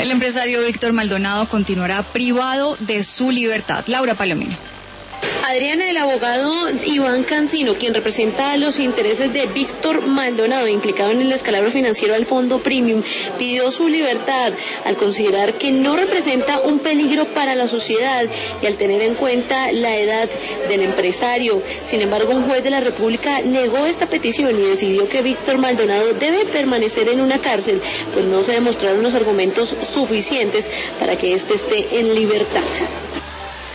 El empresario Víctor Maldonado continuará privado de su libertad. Laura Palomino. Adriana, el abogado Iván Cancino, quien representa los intereses de Víctor Maldonado, implicado en el descalabro financiero al Fondo Premium, pidió su libertad al considerar que no representa un peligro para la sociedad y al tener en cuenta la edad del empresario. Sin embargo, un juez de la República negó esta petición y decidió que Víctor Maldonado debe permanecer en una cárcel, pues no se demostraron los argumentos suficientes para que éste esté en libertad.